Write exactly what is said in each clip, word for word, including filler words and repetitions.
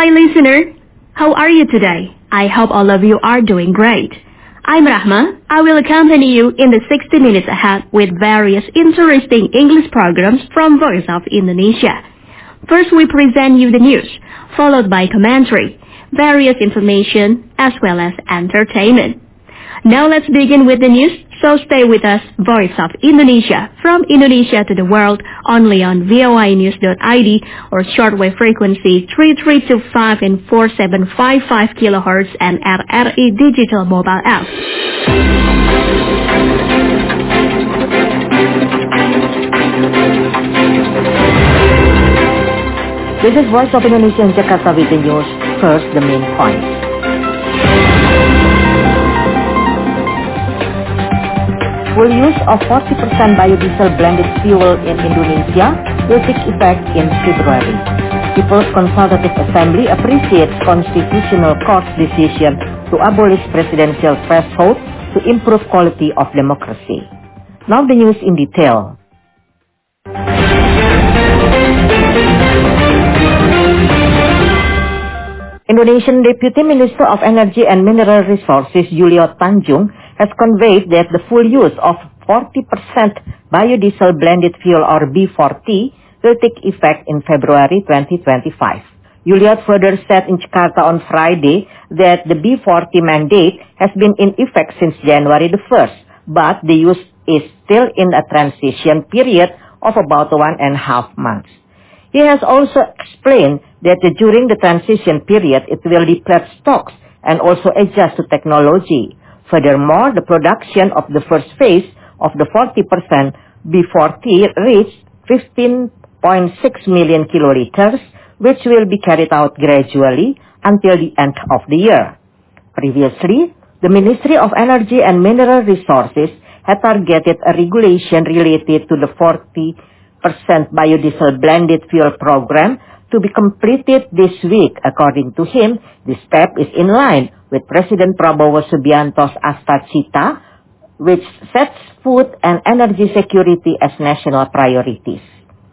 Hi listener, how are you today? I hope all of you are doing great. I'm Rahma. I will accompany you in the sixty minutes ahead with various interesting English programs from Voice of Indonesia. First we present you the news, followed by commentary, various information, as well as entertainment. Now let's begin with the news, so stay with us, Voice of Indonesia, from Indonesia to the world, only on V O I news dot I D or shortwave frequency three three two five and four seven five five kilohertz and R R I digital mobile app. This is Voice of Indonesia in Jakarta with the news. First, the main points. Full use of forty percent biodiesel blended fuel in Indonesia will take effect in February. People's Consultative Assembly appreciates Constitutional Court's decision to abolish presidential threshold to improve quality of democracy. Now the news in detail. Indonesian Deputy Minister of Energy and Mineral Resources Julio Tanjung has conveyed that the full use of forty percent biodiesel blended fuel or B forty will take effect in February twenty twenty-five. Julio further said in Jakarta on Friday that the B forty mandate has been in effect since January the first, but the use is still in a transition period of about one and a half months. He has also explained that during the transition period, it will deplete stocks and also adjust to technology. Furthermore, the production of the first phase of the forty percent B forty reached fifteen point six million kiloliters, which will be carried out gradually until the end of the year. Previously, the Ministry of Energy and Mineral Resources had targeted a regulation related to the forty percent biodiesel blended fuel program to be completed this week. According to him, this step is in line with President Prabowo Subianto's Asta Cita, which sets food and energy security as national priorities.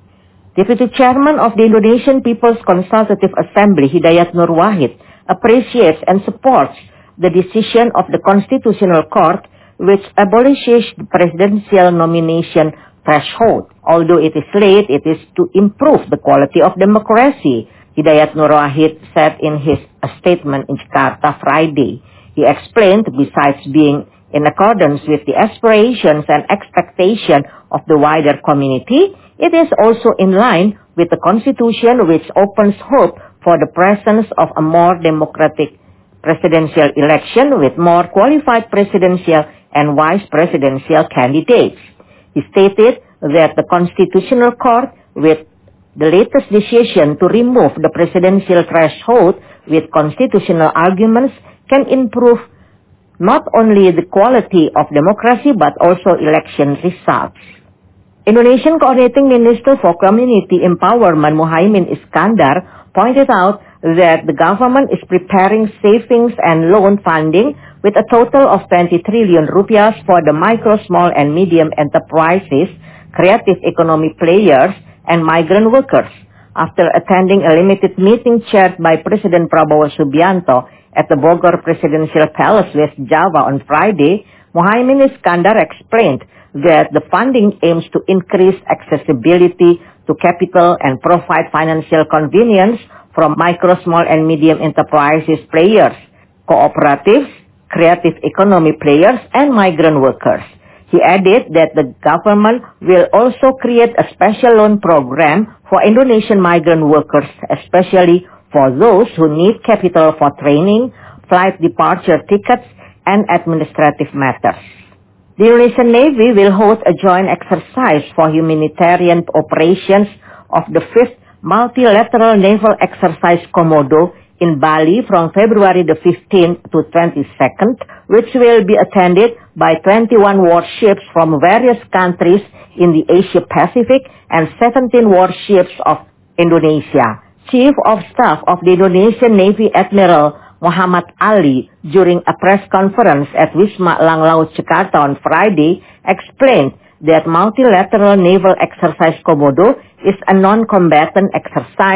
Deputy Chairman of the Indonesian People's Consultative Assembly, Hidayat Nur Wahid, appreciates and supports the decision of the Constitutional Court which abolishes the presidential nomination threshold. Although it is late, it is to improve the quality of democracy, Hidayat Nur Wahid said in his statement in Jakarta Friday. He explained, besides being in accordance with the aspirations and expectation of the wider community, it is also in line with the Constitution which opens hope for the presence of a more democratic presidential election with more qualified presidential and vice presidential candidates. He stated that the Constitutional Court, with the latest decision to remove the presidential threshold with constitutional arguments, can improve not only the quality of democracy but also election results. Indonesian Coordinating Minister for Community Empowerment Muhaimin Iskandar pointed out that the government is preparing savings and loan funding with a total of twenty trillion rupiah for the micro, small, and medium enterprises, creative economy players, and migrant workers. After attending a limited meeting chaired by President Prabowo Subianto at the Bogor Presidential Palace, West Java on Friday, Muhaimin Iskandar explained that the funding aims to increase accessibility to capital and provide financial convenience from micro, small, and medium enterprises players, cooperatives, creative economy players, and migrant workers. He added that the government will also create a special loan program for Indonesian migrant workers, especially for those who need capital for training, flight departure tickets, and administrative matters. The Indonesian Navy will host a joint exercise for humanitarian operations of the fifth Multilateral Naval Exercise Komodo in Bali from February the fifteenth to twenty-second, which will be attended by twenty-one warships from various countries in the Asia Pacific and seventeen warships of Indonesia. Chief of Staff of the Indonesian Navy Admiral Muhammad Ali, during a press conference at Wisma Elang Laut Jakarta on Friday, explained that Multilateral Naval Exercise Komodo is a non-combatant exercise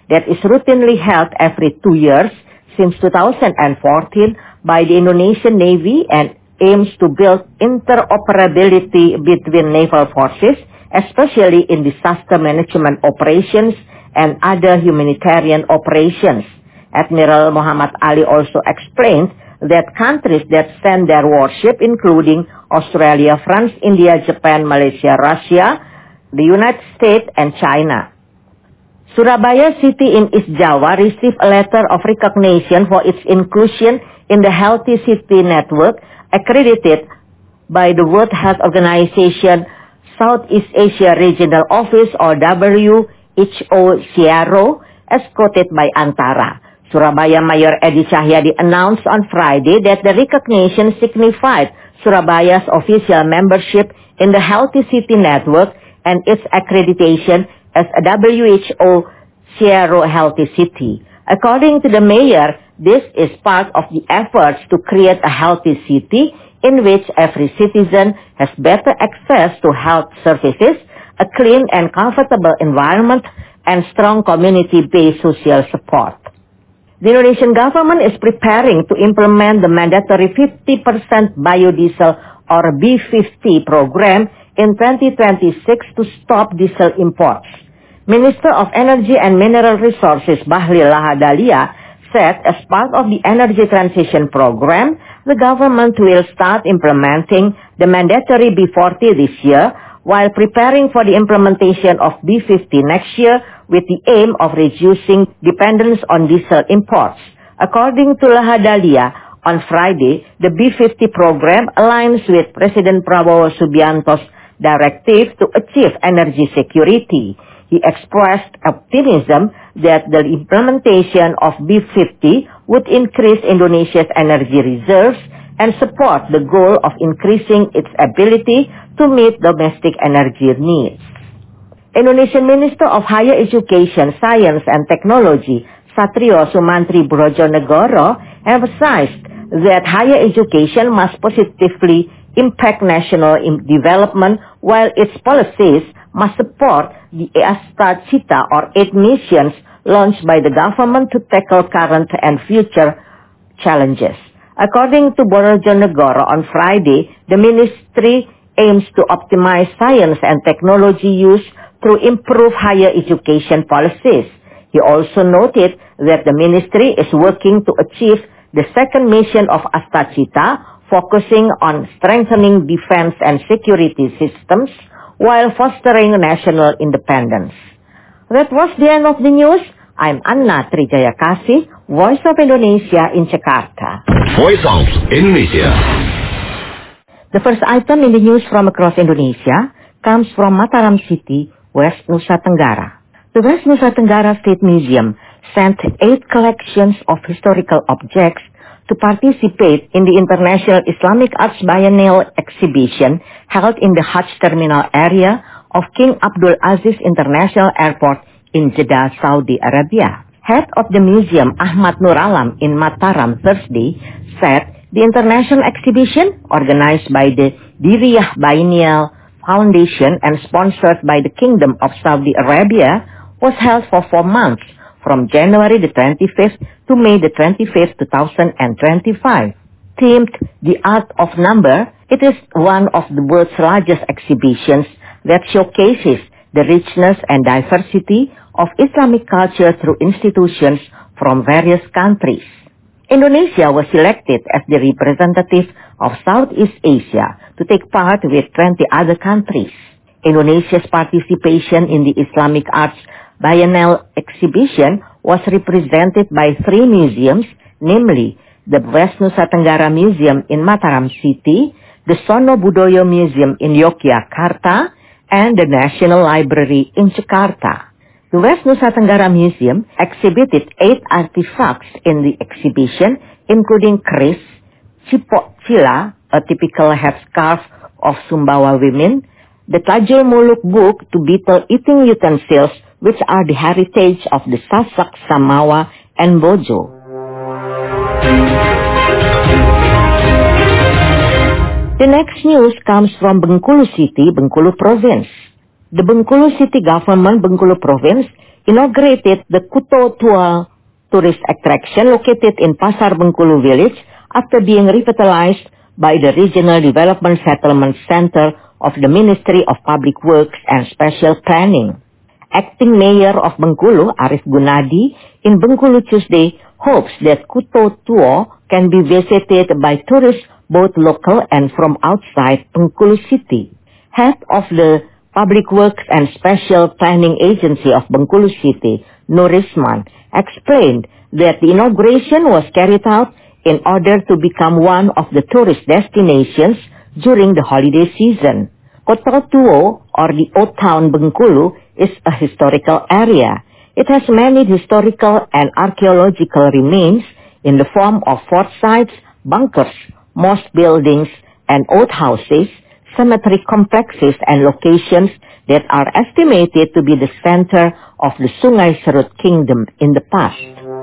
that is routinely held every two years since two thousand fourteen by the Indonesian Navy and aims to build interoperability between naval forces, especially in disaster management operations and other humanitarian operations. Admiral Muhammad Ali also explained that countries that send their warship, including Australia, France, India, Japan, Malaysia, Russia, the United States, and China. Surabaya City in East Java received a letter of recognition for its inclusion in the Healthy City Network, accredited by the World Health Organization Southeast Asia Regional Office, or W H O C R O, as quoted by Antara. Surabaya Mayor Edi Cahyadi announced on Friday that the recognition signified Surabaya's official membership in the Healthy City Network and its accreditation as a W H O C R O Healthy City. According to the mayor, this is part of the efforts to create a healthy city in which every citizen has better access to health services, a clean and comfortable environment, and strong community-based social support. The Indonesian government is preparing to implement the mandatory fifty percent biodiesel or B fifty program in twenty twenty-six to stop diesel imports. Minister of Energy and Mineral Resources Bahlil Lahadalia said as part of the energy transition program, the government will start implementing the mandatory B forty this year while preparing for the implementation of B fifty next year with the aim of reducing dependence on diesel imports. According to Lahadalia, on Friday, the B fifty program aligns with President Prabowo Subianto's directive to achieve energy security. He expressed optimism that the implementation of B fifty would increase Indonesia's energy reserves and support the goal of increasing its ability to meet domestic energy needs. Indonesian Minister of Higher Education, Science and Technology, Satrio Sumantri Brojonegoro, emphasized that higher education must positively impact national development while its policies must support the Asta Cita or eight missions launched by the government to tackle current and future challenges. According to Brojonegoro on Friday, the ministry aims to optimize science and technology use through improved higher education policies. He also noted that the ministry is working to achieve the second mission of Asta Cita, focusing on strengthening defense and security systems while fostering national independence. That was the end of the news. I'm Anna Trijaya Kasih, Voice of Indonesia in Jakarta. Voice of Indonesia. The first item in the news from across Indonesia comes from Mataram City, West Nusa Tenggara. The West Nusa Tenggara State Museum sent eight collections of historical objects to participate in the International Islamic Arts Biennial exhibition held in the Hajj Terminal area of King Abdul Aziz International Airport in Jeddah, Saudi Arabia. Head of the museum, Ahmad Nur Alam in Mataram Thursday, said the international exhibition, organized by the Diriyah Biennial Foundation and sponsored by the Kingdom of Saudi Arabia, was held for four months, from January the twenty-fifth to May the twenty-fifth, two thousand twenty-five. Themed The Art of Number, it is one of the world's largest exhibitions that showcases the richness and diversity of Islamic culture through institutions from various countries. Indonesia was selected as the representative of Southeast Asia to take part with twenty other countries. Indonesia's participation in the Islamic Arts Biennial exhibition was represented by three museums, namely the West Nusa Tenggara Museum in Mataram City, the Sono Budoyo Museum in Yogyakarta, and the National Library in Jakarta. The West Nusa Tenggara Museum exhibited eight artifacts in the exhibition, including keris, cipok cila, a typical headscarf of Sumbawa women, the Tajul Muluk book to beetle eating utensils, which are the heritage of the Sasak, Samawa, and Bojo. The next news comes from Bengkulu City, Bengkulu Province. The Bengkulu City Government, Bengkulu Province, inaugurated the Kuto Tua tourist attraction located in Pasar Bengkulu village after being revitalized by the Regional Development Settlement Center of the Ministry of Public Works and Special Planning. Acting Mayor of Bengkulu, Arif Gunadi, in Bengkulu Tuesday, hopes that Kuto Tua can be visited by tourists both local and from outside Bengkulu City. Head of the Public Works and Special Planning Agency of Bengkulu City, Nurisman, explained that the inauguration was carried out in order to become one of the tourist destinations during the holiday season. Kuto Tua, or the Old Town Bengkulu, is a historical area. It has many historical and archaeological remains in the form of fort sites, bunkers, mosque buildings, and old houses, cemetery complexes, and locations that are estimated to be the center of the Sungai Serut Kingdom in the past.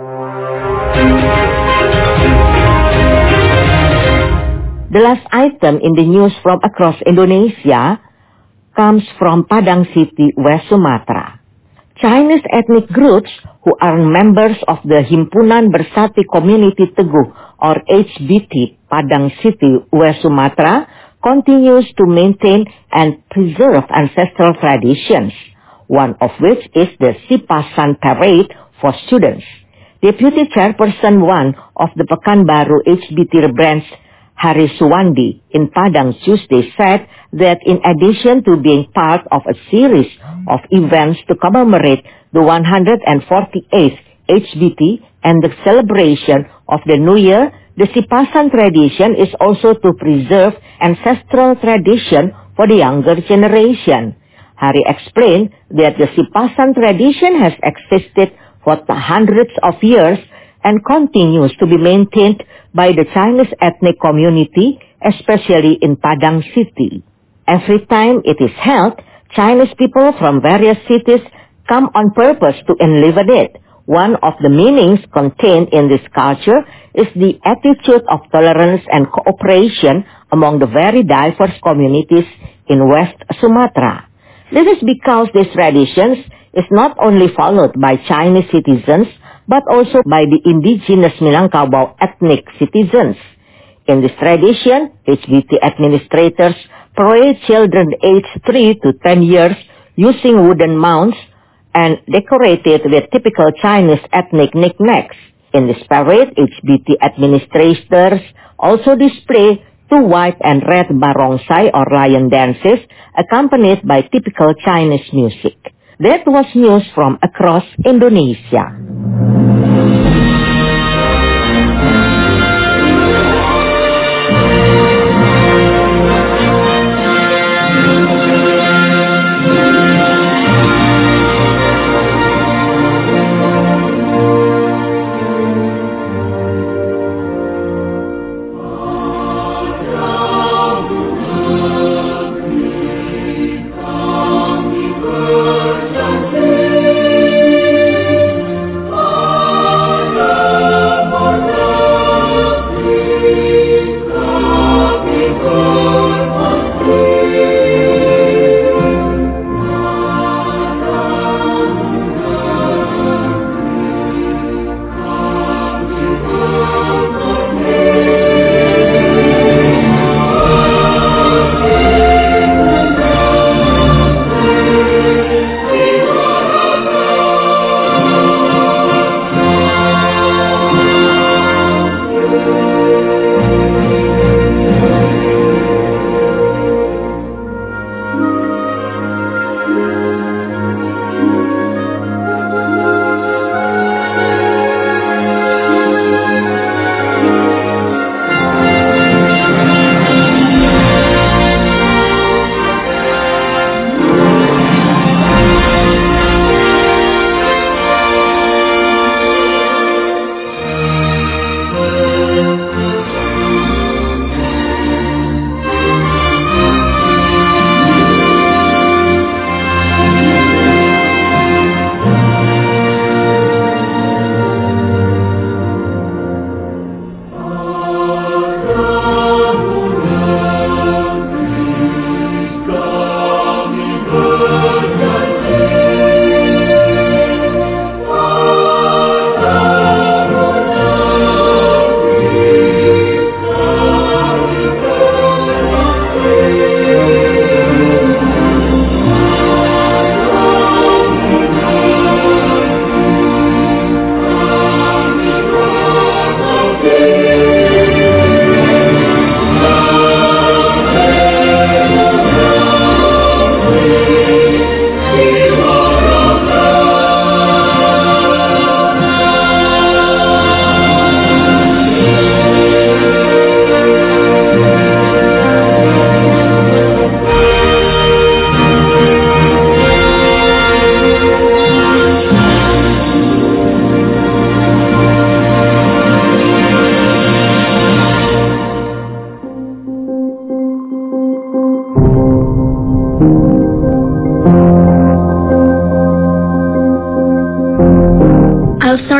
The last item in the news from across Indonesia comes from Padang City, West Sumatra. Chinese ethnic groups who are members of the Himpunan Bersati Community Teguh, or H B T, Padang City, West Sumatra, continues to maintain and preserve ancestral traditions, one of which is the Sipasan Parade for students. Deputy Chairperson one of the Pekanbaru H B T branch, Hari Suwandi, in Padang Tuesday said that in addition to being part of a series of events to commemorate the one hundred forty-eighth H B T and the celebration of the New Year, the Sipasan tradition is also to preserve ancestral tradition for the younger generation. Hari explained that the Sipasan tradition has existed for hundreds of years and continues to be maintained by the Chinese ethnic community, especially in Padang City. Every time it is held, Chinese people from various cities come on purpose to enliven it. One of the meanings contained in this culture is the attitude of tolerance and cooperation among the very diverse communities in West Sumatra. This is because these traditions is not only followed by Chinese citizens, but also by the indigenous Minangkabau ethnic citizens. In this tradition, H B T administrators parade children aged three to ten years using wooden mounts and decorated with typical Chinese ethnic knickknacks. In this parade, H B T administrators also display two white and red barongsai or lion dances accompanied by typical Chinese music. That was news from across Indonesia.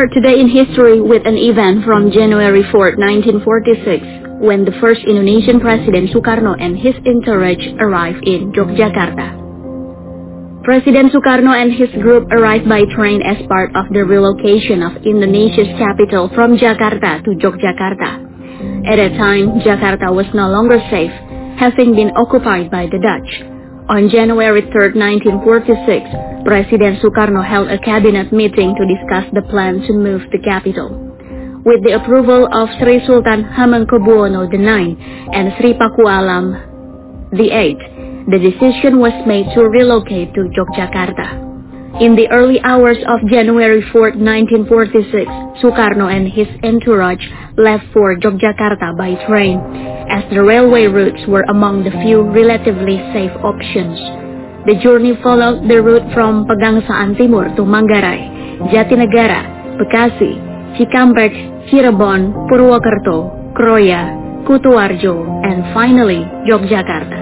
start today in history with an event from January fourth, nineteen forty-six, when the first Indonesian President Sukarno and his entourage arrived in Yogyakarta. President Sukarno and his group arrived by train as part of the relocation of Indonesia's capital from Jakarta to Yogyakarta. At that time, Jakarta was no longer safe, having been occupied by the Dutch. On January third, nineteen forty-six, President Sukarno held a cabinet meeting to discuss the plan to move the capital. With the approval of Sri Sultan Hamengkubuwono the ninth and Sri Pakualam the eighth, the decision was made to relocate to Yogyakarta. In the early hours of January fourth, nineteen forty-six, Sukarno and his entourage left for Yogyakarta by train, as the railway routes were among the few relatively safe options. The journey followed the route from Pegangsaan Timur to Manggarai, Jatinegara, Bekasi, Cikampek, Cirebon, Purwokerto, Kroya, Kutuarjo, and finally Yogyakarta.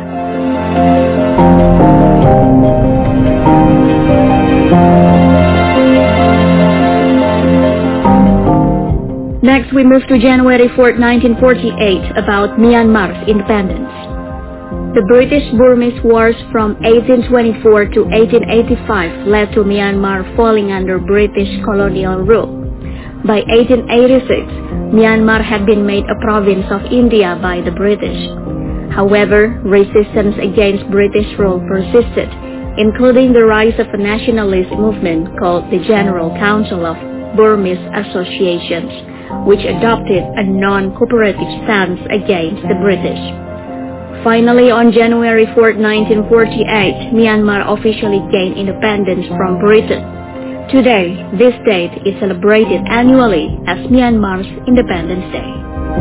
Next, we move to January fourth, nineteen forty-eight, about Myanmar's independence. The British-Burmese Wars from eighteen twenty-four to eighteen eighty-five led to Myanmar falling under British colonial rule. By eighteen eighty-six, Myanmar had been made a province of India by the British. However, resistance against British rule persisted, including the rise of a nationalist movement called the General Council of Burmese Associations, which adopted a non-cooperative stance against the British. Finally, on January fourth, nineteen forty-eight, Myanmar officially gained independence from Britain. Today, this date is celebrated annually as Myanmar's Independence Day.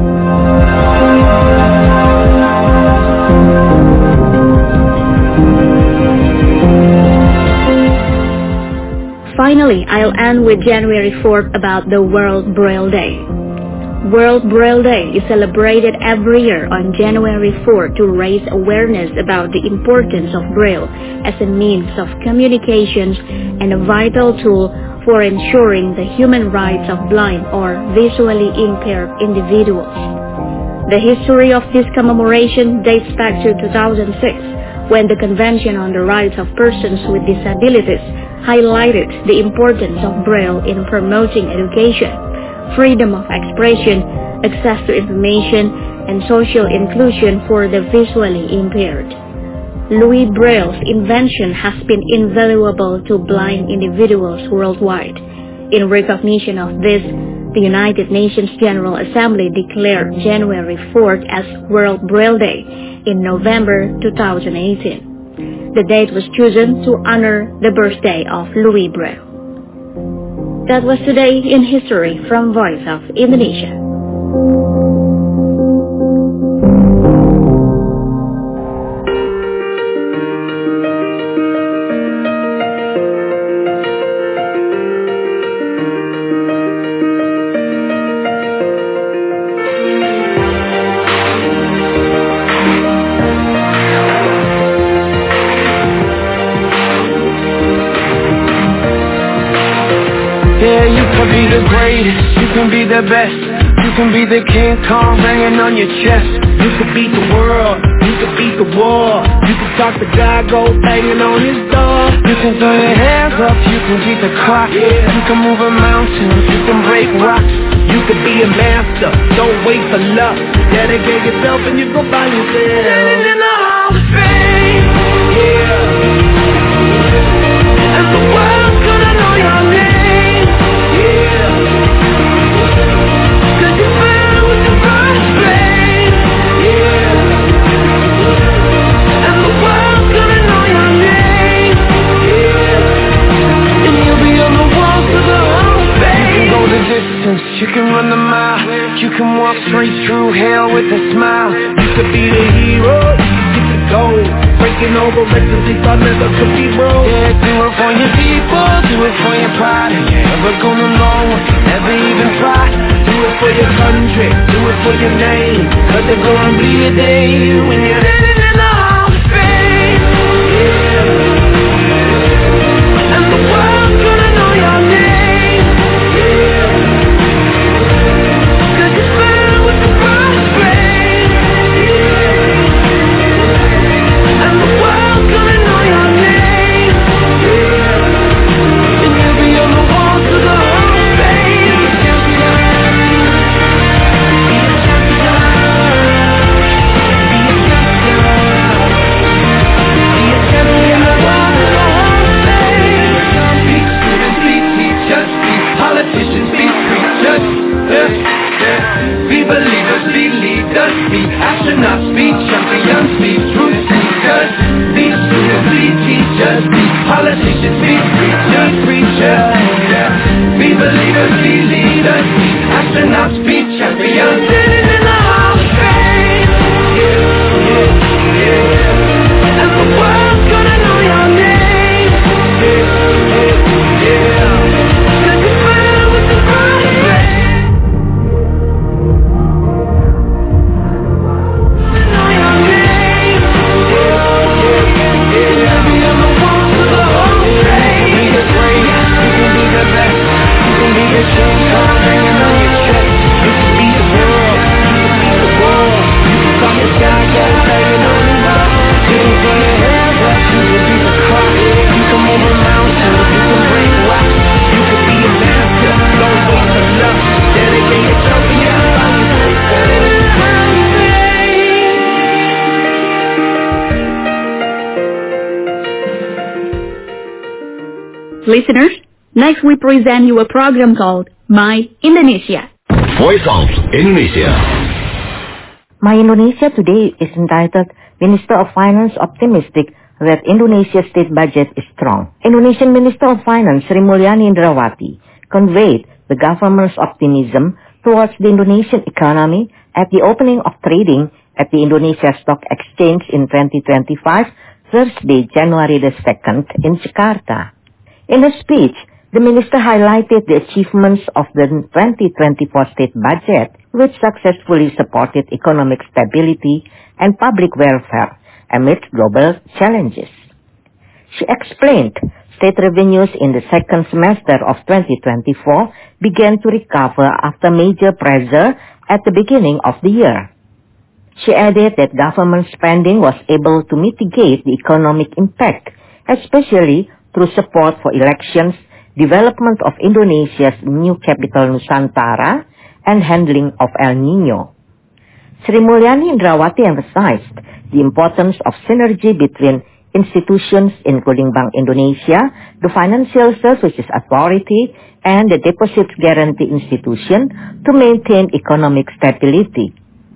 Finally, I'll end with January fourth about the World Braille Day. World Braille Day is celebrated every year on January fourth to raise awareness about the importance of Braille as a means of communications and a vital tool for ensuring the human rights of blind or visually impaired individuals. The history of this commemoration dates back to two thousand six, when the Convention on the Rights of Persons with Disabilities highlighted the importance of Braille in promoting education, freedom of expression, access to information, and social inclusion for the visually impaired. Louis Braille's invention has been invaluable to blind individuals worldwide. In recognition of this, the United Nations General Assembly declared January fourth as World Braille Day in November two thousand eighteen. The date was chosen to honor the birthday of Louis Braille. That was Today in History from Voice of Indonesia. Yeah, you can be the greatest, you can be the best, you can be the King Kong banging on your chest. You can beat the world, you can beat the war, you can stop the guy go banging on his door. You can throw your hands up, you can beat the clock, yeah. You can move a mountain, you can break rocks. You can be a master, don't wait for luck. Dedicate yourself and you go find yourself. Standing in the Hall of Fame, yeah. And the world's gonna know your name. You can run the mile, you can walk straight through hell with a smile. You could be the hero, you could get the gold, breaking over records they thought never could be broke. Yeah, do it for your people, do it for your pride. You ain't never gonna know, never even try. Do it for your country, do it for your name, cause there's gonna be a day when you're living in the Hall of Fame, yeah. And the world's gonna know your name, yeah. You're sitting in the Hall of Fame. Yeah, yeah, yeah. And the world's gonna know your name. Yeah, yeah, yeah. 'Cause you're filled with the Hall of Fame. Know your name. Yeah, yeah, yeah. Every other one of the Hall of Fame. You can be the greatest, you can be the best. You can be the King Kong hanging on your chest. You can be the world, you can be the wall. You can talk the sky, goes hanging on the wall. You can be the hairbrush, you can be the cross. You can move a mountain, you can break rocks. You can be a master, don't walk enough. Dedicate yourself to your life. Listeners, next we present you a program called My Indonesia. Voice of Indonesia. My Indonesia today is entitled Minister of Finance Optimistic that Indonesia's state budget is strong. Indonesian Minister of Finance Sri Mulyani Indrawati conveyed the government's optimism towards the Indonesian economy at the opening of trading at the Indonesia Stock Exchange in twenty twenty-five, Thursday, January the second in Jakarta. In a speech, the minister highlighted the achievements of the twenty twenty-four state budget, which successfully supported economic stability and public welfare amid global challenges. She explained state revenues in the second semester of twenty twenty-four began to recover after major pressure at the beginning of the year. She added that government spending was able to mitigate the economic impact, especially through support for elections, development of Indonesia's new capital Nusantara, and handling of El Nino. Sri Mulyani Indrawati emphasized the importance of synergy between institutions including Bank Indonesia, the Financial Services Authority, and the Deposit Guarantee Institution to maintain economic stability.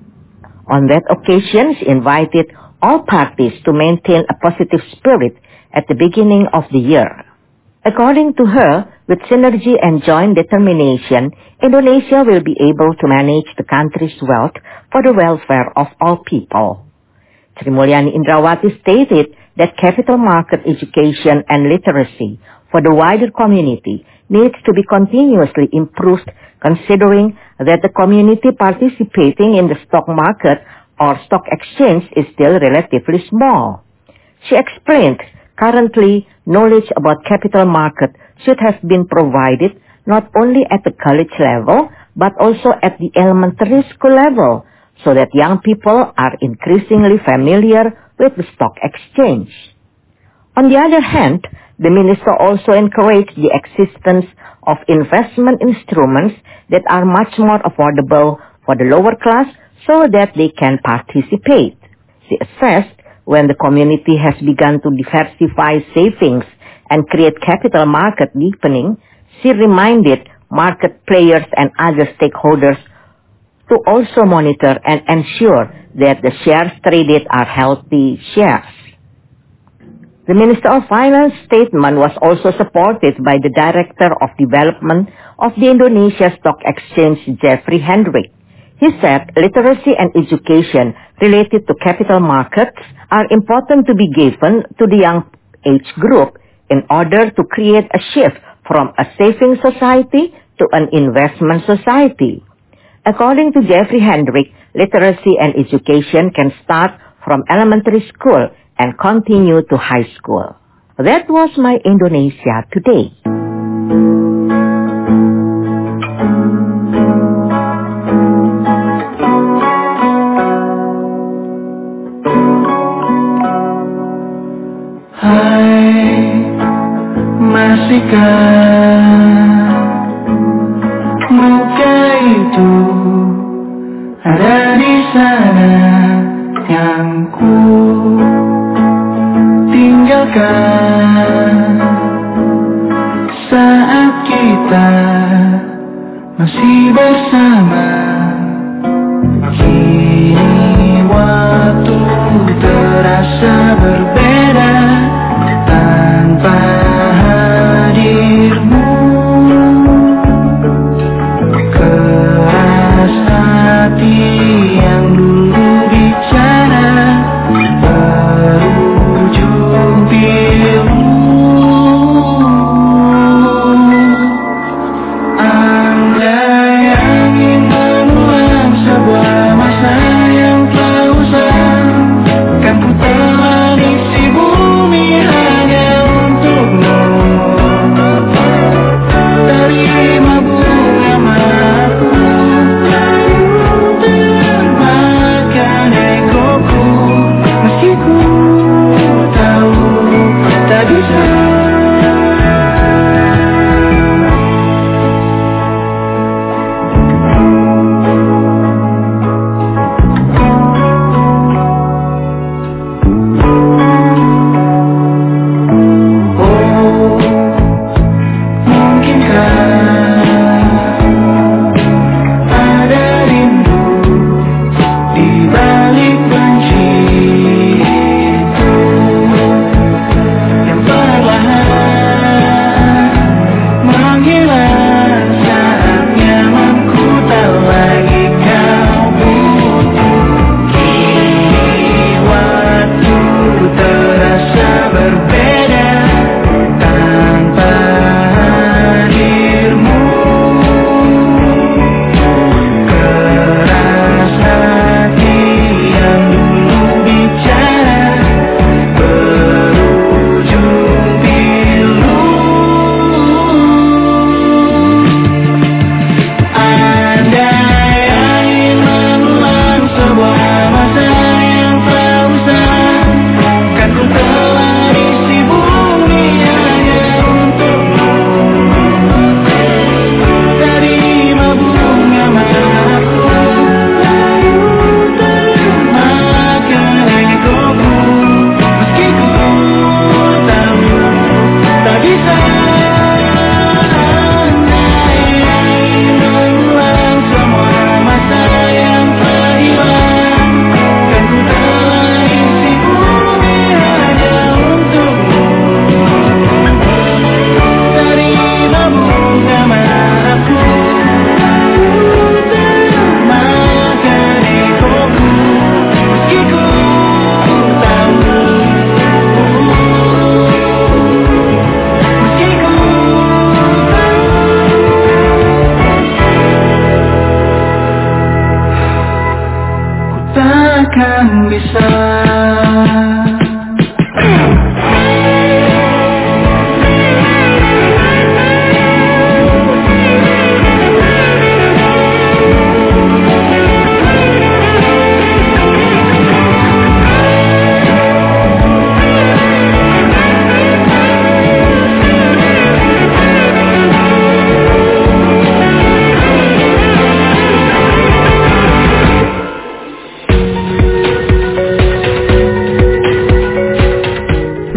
On that occasion, she invited all parties to maintain a positive spirit at the beginning of the year. According to her, with synergy and joint determination, Indonesia will be able to manage the country's wealth for the welfare of all people. Sri Mulyani Indrawati stated that capital market education and literacy for the wider community needs to be continuously improved, considering that the community participating in the stock market or stock exchange is still relatively small. She explained currently, knowledge about capital market should have been provided not only at the college level, but also at the elementary school level, so that young people are increasingly familiar with the stock exchange. On the other hand, the minister also encouraged the existence of investment instruments that are much more affordable for the lower class so that they can participate. She assessed when the community has begun to diversify savings and create capital market deepening, she reminded market players and other stakeholders to also monitor and ensure that the shares traded are healthy shares. The Minister of Finance statement was also supported by the Director of Development of the Indonesia Stock Exchange, Jeffrey Hendrick. He said literacy and education related to capital markets are important to be given to the young age group in order to create a shift from a saving society to an investment society. According to Jeffrey Hendrick, literacy and education can start from elementary school and continue to high school. That was my Indonesia today. Masihkah muka itu ada di sana yang ku tinggalkan saat kita masih bersama. Kini waktu terasa berbeda tanpa hadirmu. Kerasa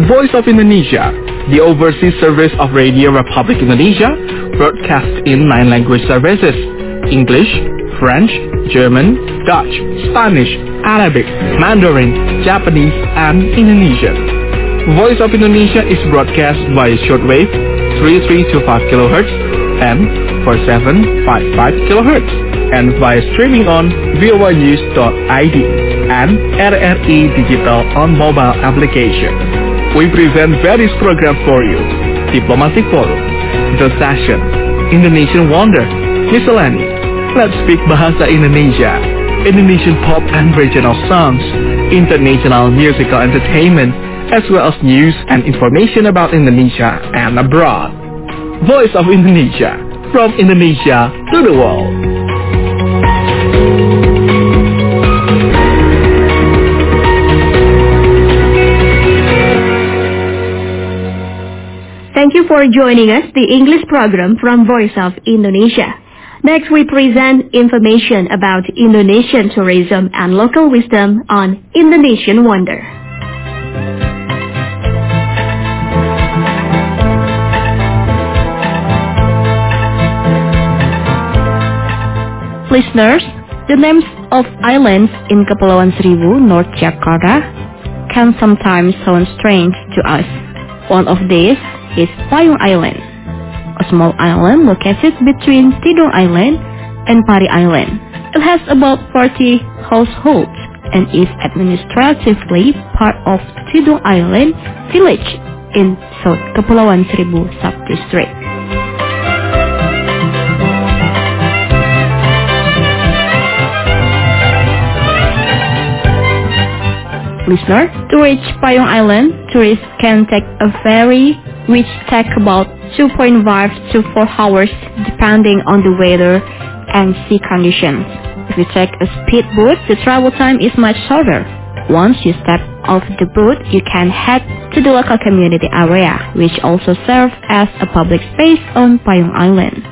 Voice of Indonesia, the overseas service of Radio Republic Indonesia, broadcasts in nine language services: English, French, German, Dutch, Spanish, Arabic, Mandarin, Japanese, and Indonesian. Voice of Indonesia is broadcast via shortwave three three two five kilohertz and four seven five five kilohertz, and via streaming on v o y news dot i d and R R I Digital on mobile application. We present various programs for you: Diplomatic Forum, The Session, Indonesian Wonder, Miscellany, Let's Speak Bahasa Indonesia, Indonesian pop and regional songs, international musical entertainment, as well as news and information about Indonesia and abroad. Voice of Indonesia, from Indonesia to the world. Thank you for joining us, the English program from Voice of Indonesia. Next, we present information about Indonesian tourism and local wisdom on Indonesian Wonder. Listeners, the names of islands in Kepulauan Seribu, North Jakarta, can sometimes sound strange to us. One of these is Payung Island, a small island located between Tidung Island and Pari Island. It has about forty households and is administratively part of Tidung Island village in South Kepulauan Seribu sub-district. Listener, to reach Payung Island, tourists can take a ferry which takes about two point five to four hours depending on the weather and sea conditions. If you take a speedboat, the travel time is much shorter. Once you step off the boat, you can head to the local community area, which also serves as a public space on Payung Island.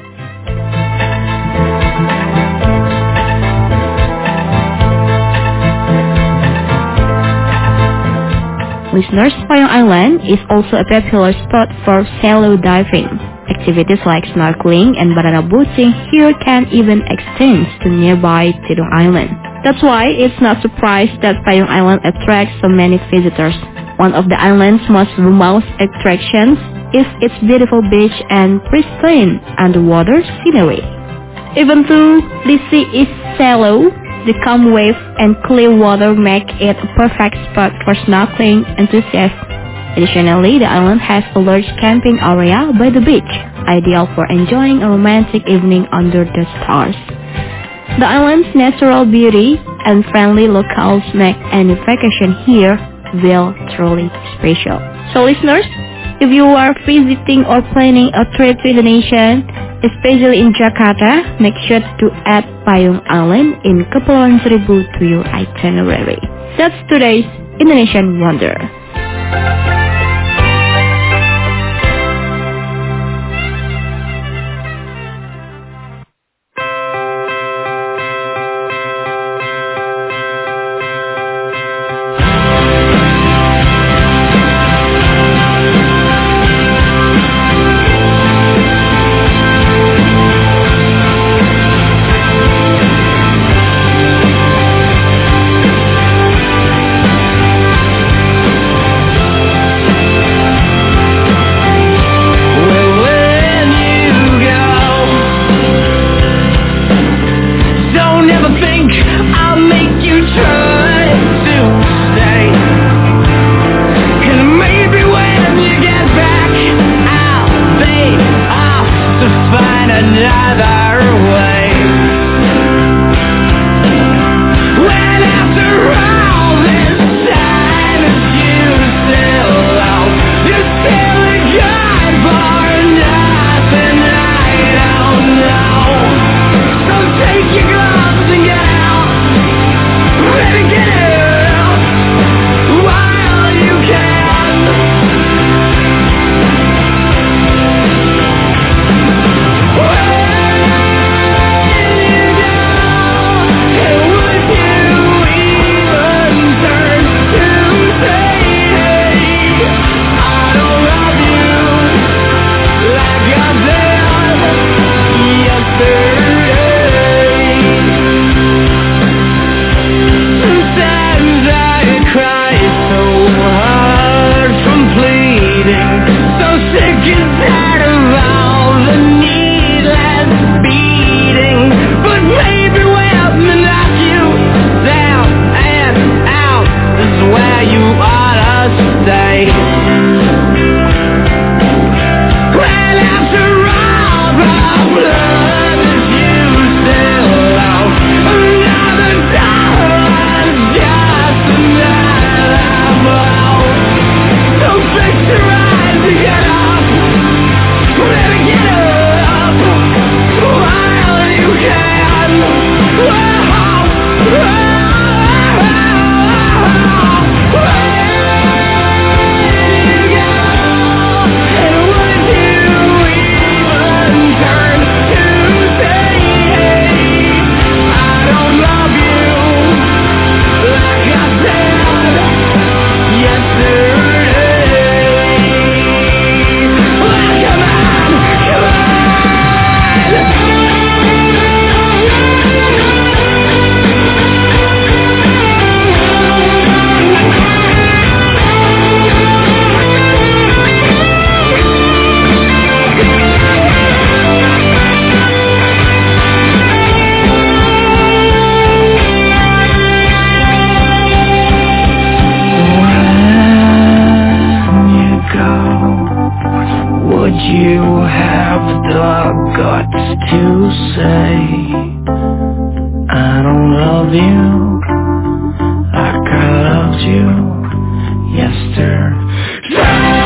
Listeners, Payung Island is also a popular spot for shallow diving. Activities like snorkeling and banana boating here can even extend to nearby Tidung Island. That's why it's not surprised that Payung Island attracts so many visitors. One of the island's most famous attractions is its beautiful beach and pristine underwater scenery. Even though the sea is shallow, the calm wave and clear water make it a perfect spot for snorkeling enthusiasts. Additionally, the island has a large camping area by the beach, ideal for enjoying a romantic evening under the stars. The island's natural beauty and friendly locals make any vacation here feel truly special. So listeners, if you are visiting or planning a trip to Indonesia, especially in Jakarta, make sure to add Payung Island in Kepulauan Seribu to your itinerary. That's today's Indonesian Wonder. you have the guts to say I don't love you like I loved you yesterday.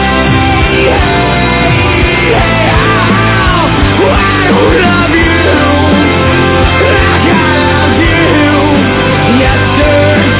I don't love you like I loved you yesterday.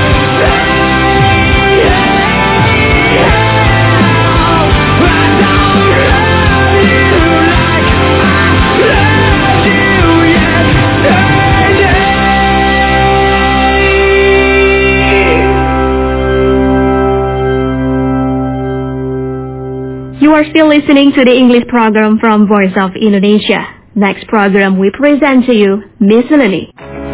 You are still listening to the English program from Voice of Indonesia. Next program we present to you Miscellany.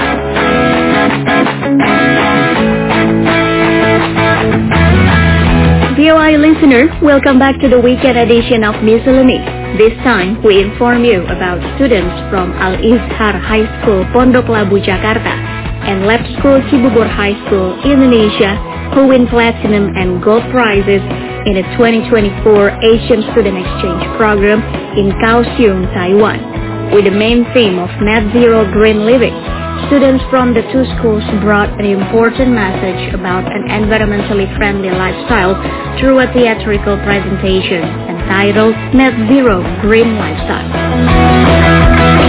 V O I listener, welcome back to the weekend edition of Miscellany. This time we inform you about students from Al-Izhar High School Pondok Labu Jakarta and Lab School Cibubur High School Indonesia who win platinum and gold prizes in the twenty twenty-four Asian Student Exchange Program in Kaohsiung, Taiwan. With the main theme of Net Zero Green Living, students from the two schools brought an important message about an environmentally friendly lifestyle through a theatrical presentation entitled Net Zero Green Lifestyle.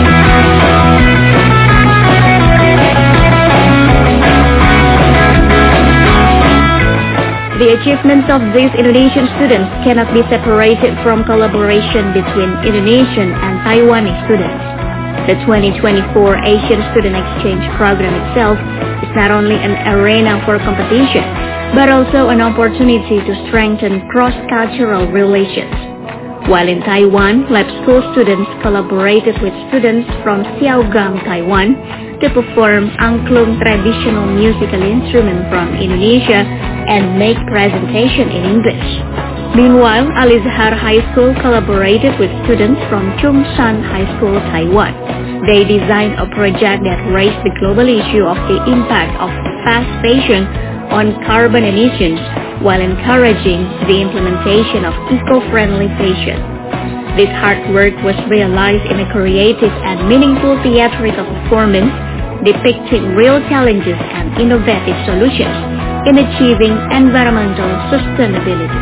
The achievements of these Indonesian students cannot be separated from collaboration between Indonesian and Taiwanese students. The twenty twenty-four Asian Student Exchange Program itself is not only an arena for competition, but also an opportunity to strengthen cross-cultural relations. While in Taiwan, lab school students collaborated with students from Xiaogang, Taiwan, to perform angklung traditional musical instrument from Indonesia and make presentation in English. Meanwhile, Al-Izhar High School collaborated with students from Chungshan High School, Taiwan. They designed a project that raised the global issue of the impact of fast fashion on carbon emissions while encouraging the implementation of eco-friendly fashion. This hard work was realized in a creative and meaningful theatrical performance depicting real challenges and innovative solutions in achieving environmental sustainability.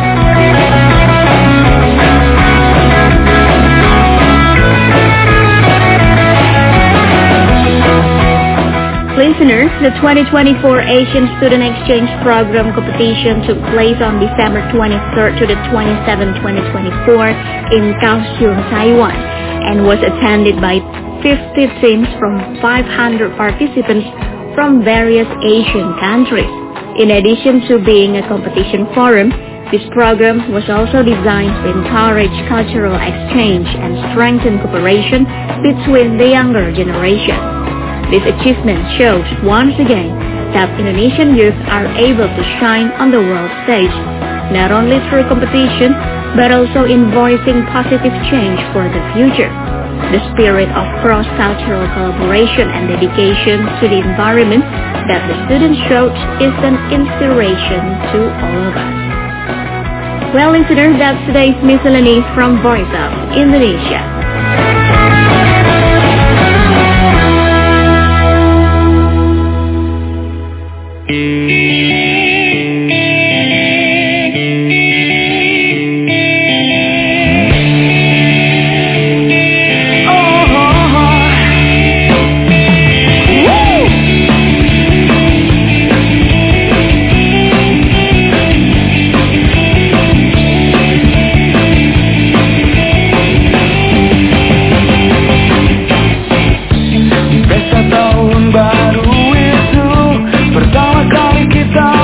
Listeners, the twenty twenty-four Asian Student Exchange Program competition took place on December twenty-third to the twenty-seventh, twenty twenty-four in Kaohsiung, Taiwan, and was attended by fifty teams from five hundred participants from various Asian countries. In addition to being a competition forum, this program was also designed to encourage cultural exchange and strengthen cooperation between the younger generation. This achievement shows once again that Indonesian youth are able to shine on the world stage, not only through competition, but also in voicing positive change for the future. The spirit of cross-cultural collaboration and dedication to the environment that the students showed is an inspiration to all of us. Well, listeners, that's today's Miscellany from Voice of Indonesia. Pesta tahun baru itu pertama kali kita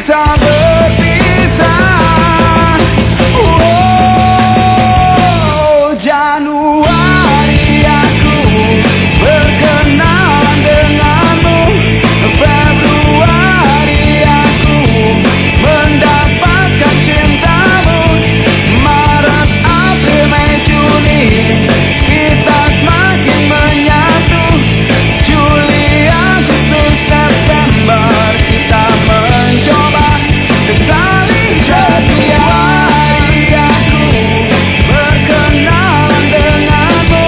kita berpisah. Oh, Januari aku berkenalan denganmu, Februari aku mendapatkan cintamu, Maret, April, Mei, Juni kita semakin menyatu, Juli, Agustus, September kita mencoba saling setia. Aku berkenalan denganmu,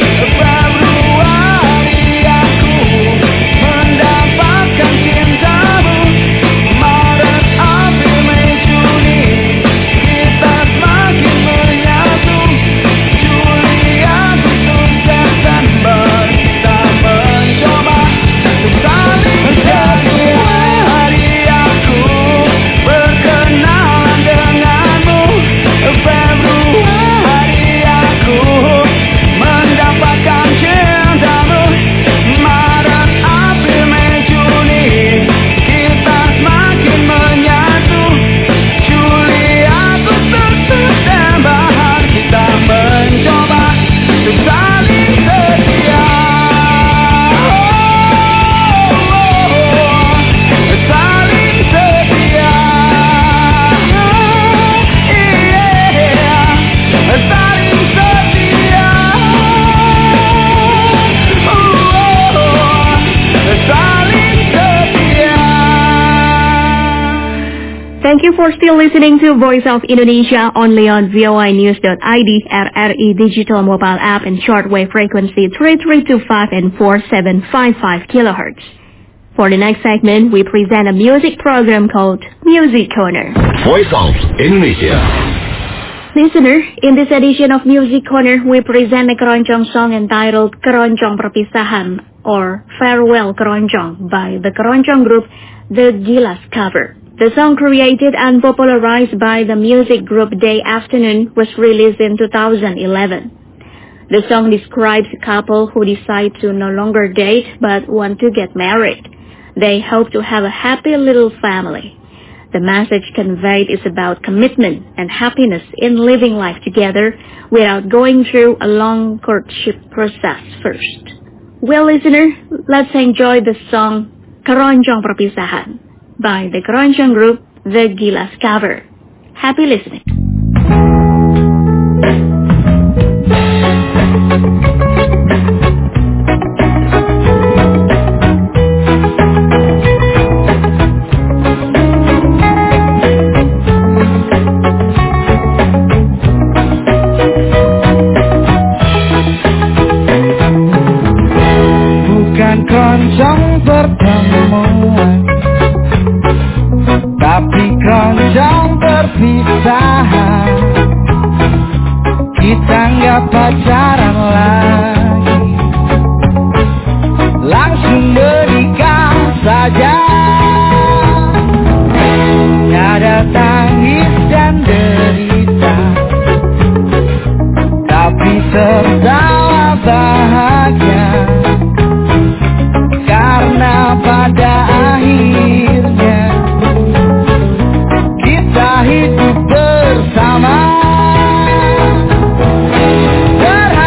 Februari aku mendapatkan cintamu, Maret, April, Mei, Juni kita semakin menyatu, Juli, Agustus, September kita mencoba saling setia. Aku berkenalan denganmu, Februari aku mendapatkan cintamu, Maret, April, Mei, Juni kita semakin menyatu, Juli, Agustus, September kita mencoba saling setia. Saling setia. Saling setia. Saling setia. Thank you for still listening to Voice of Indonesia only on V O I News dot I D, R R I digital mobile app and shortwave frequency three three two five and four seven five five kilohertz. For the next segment, we present a music program called Music Corner. Voice of Indonesia. Listener, in this edition of Music Corner, we present a keroncong song entitled Keroncong Perpisahan or Farewell Keroncong by the keroncong group The Gilas Cover. The song, created and popularized by the music group Day Afternoon, was released in two thousand eleven. The song describes a couple who decide to no longer date but want to get married. They hope to have a happy little family. The message conveyed is about commitment and happiness in living life together without going through a long courtship process first. Well, listener, let's enjoy the song Keroncong Perpisahan by the keroncong group The Gilas Cover. Happy listening. Bukan keroncong pertemuan, tapi keroncong perpisahan. Kita nggak pacaran lagi, langsung menikah saja. Ada tangis dan derita, tapi tertawa bahagia. Karena pada akhirnya kita hidup bersama. Terhadap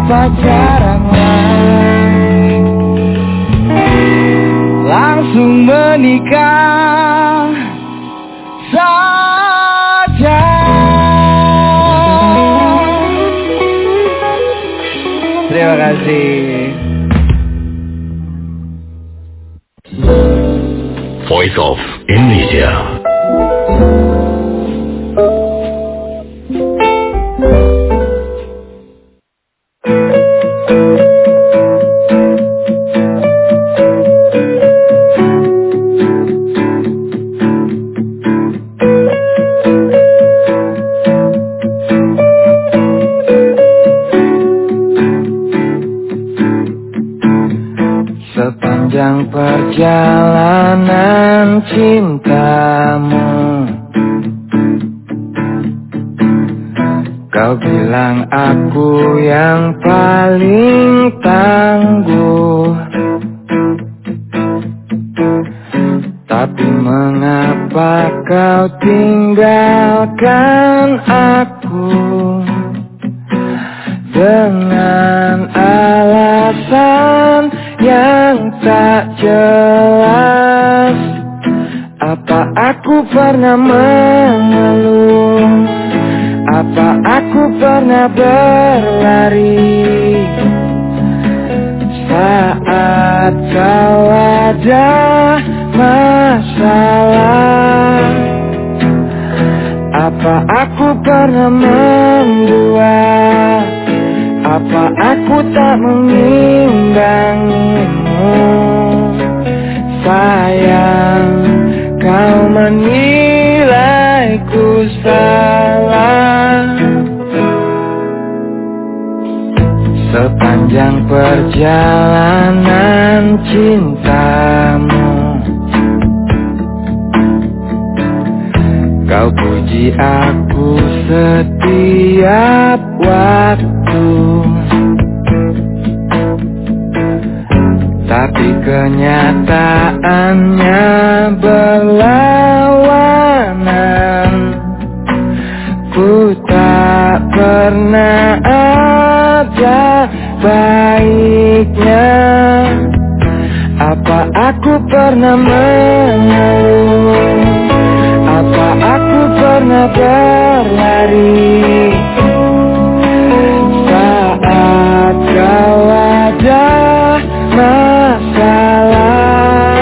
pacaranlah, langsung menikah saja. Terima kasih. Voice of Indonesia. Sepanjang perjalanan cintamu, kau bilang aku yang paling tangguh. Tapi mengapa kau tinggalkan aku dengan alasan yang tak jelas? Apa aku pernah mengeluh? Apa aku pernah berlari saat kau ada masalah? Apa aku pernah membuat? Apa aku tak mengimbangimu? Sayang, kau menilaiku salah. Sepanjang perjalanan cintamu, kau puji aku setiap waktu. Tapi kenyataannya berlawanan. Ku tak pernah ada baiknya. Apa aku pernah mengeluh? Apa aku pernah berlari saat kau ada masalah?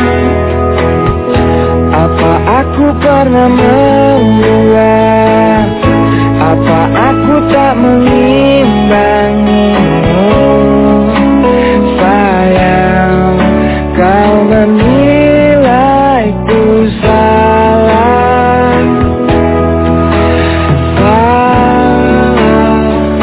Apa aku pernah membuat? Apa aku tak mengimbangimu? Sayang, kau menilaiku salah. Salah,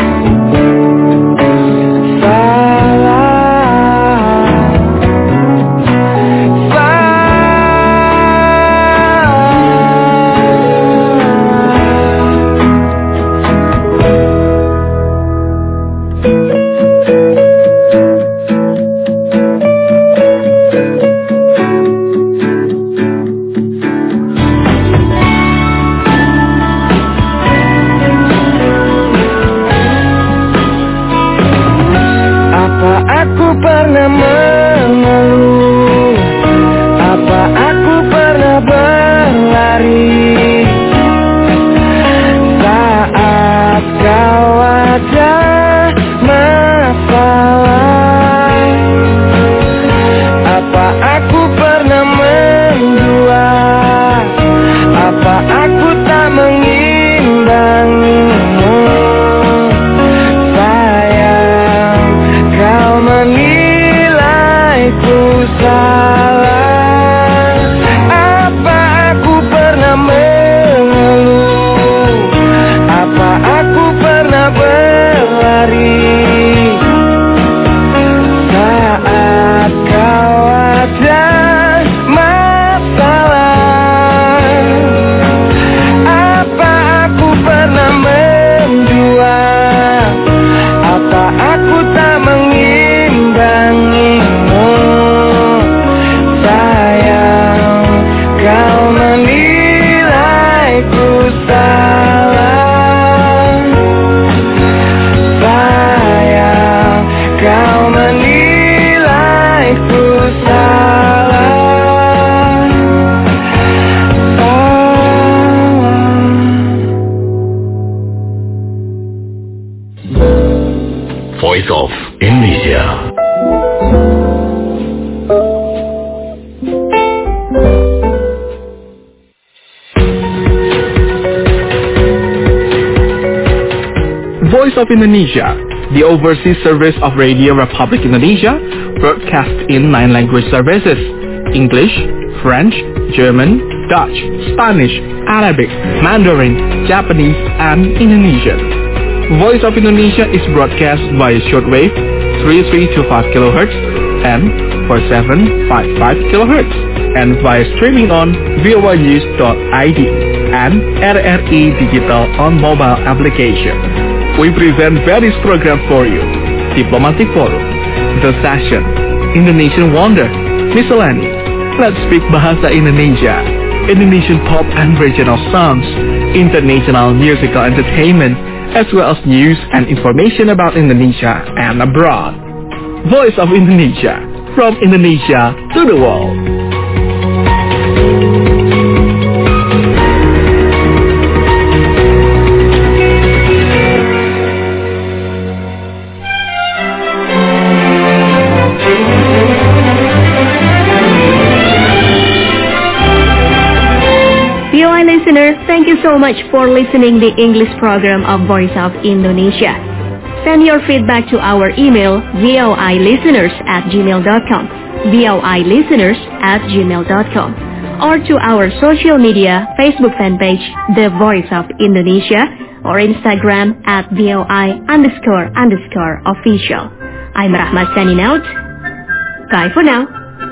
pernah mengeluh? Apa aku pernah berlari saat kau ada masalah? Apa aku pernah mendua? Apa aku tak mengimbangimu? Sayang, kau menilai Voice of Indonesia. Voice of Indonesia, the overseas service of Radio Republic Indonesia, broadcast in nine language services: English, French, German, Dutch, Spanish, Arabic, Mandarin, Japanese, and Indonesian. Voice of Indonesia is broadcast via shortwave three three two five kilohertz and four seven five five kilohertz, and via streaming on v o a news dot i d and R R I Digital on mobile application. We present various programs for you: Diplomatic Forum, The Session, Indonesian Wonder, Miscellany, Let's Speak Bahasa Indonesia, Indonesian Pop and Regional Songs, International Musical Entertainment, as well as news and information about Indonesia and abroad. Voice of Indonesia, from Indonesia to the world. Listeners, thank you so much for listening the English program of Voice of Indonesia. Send your feedback to our email voilisteners at gmail dot com, voilisteners at gmail dot com, or to our social media Facebook fan page, The Voice of Indonesia, or Instagram at voi underscore underscore official. I'm Rahma signing out. Bye for now.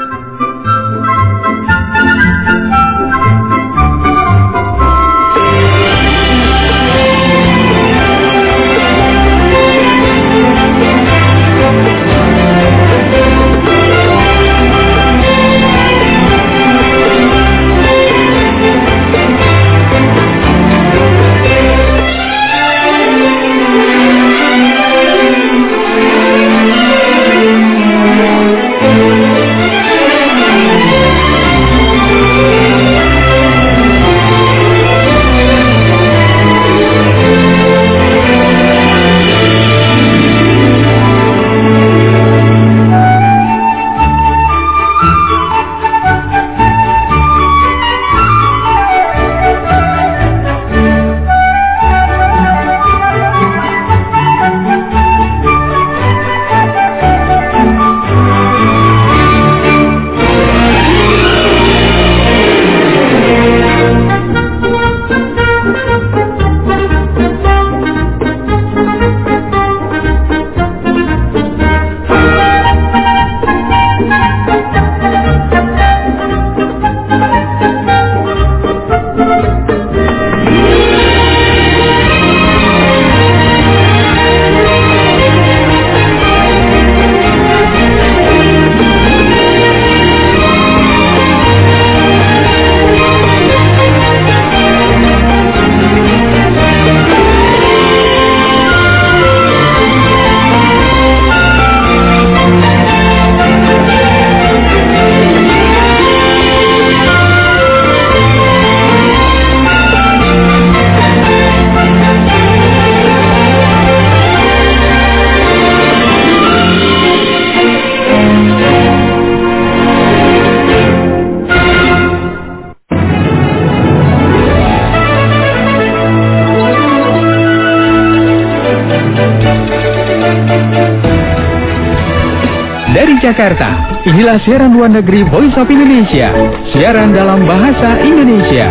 Dari Jakarta, inilah siaran luar negeri Voice of Indonesia, siaran dalam bahasa Indonesia.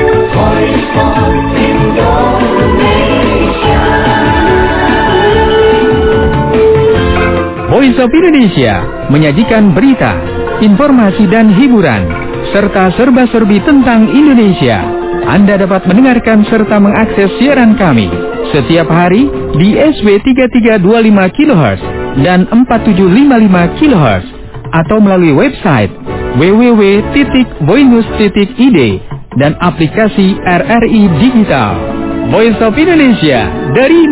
Voice of Indonesia. Voice of Indonesia menyajikan berita, informasi dan hiburan, serta serba-serbi tentang Indonesia. Anda dapat mendengarkan serta mengakses siaran kami setiap hari di S W tiga tiga dua lima kilohertz dan empat tujuh lima lima kilohertz atau melalui website w w w titik voinews titik i d dan aplikasi R R I Digital. Voice of Indonesia dari